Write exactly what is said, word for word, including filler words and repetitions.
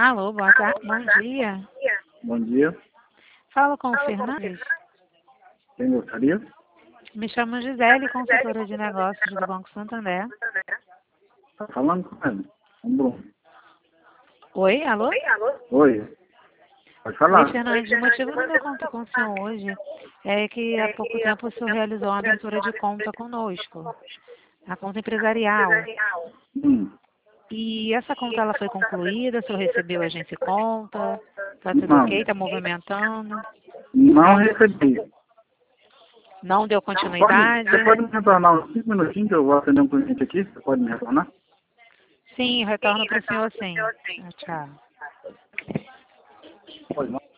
Alô, boa tarde, bom dia. Bom dia. Falo com o Fernandes. Quem gostaria? Me chamo Gisele, consultora de negócios do Banco Santander. Tá falando com ele? Com o Bruno. Oi, alô? Oi. Pode falar. Oi, Fernandes. O motivo do meu conto com o senhor hoje é que há pouco tempo o senhor realizou uma abertura de conta conosco, a conta empresarial. Hum. E essa conta ela foi concluída, o senhor recebeu a agência e conta, tá tudo Não. ok, tá movimentando, Não recebi. não deu Pode, continuidade? você pode me retornar uns cinco minutinhos que eu vou atender um cliente aqui? Você pode me retornar? Sim, retorno para o senhor sim. Ah, tchau. Pode, não.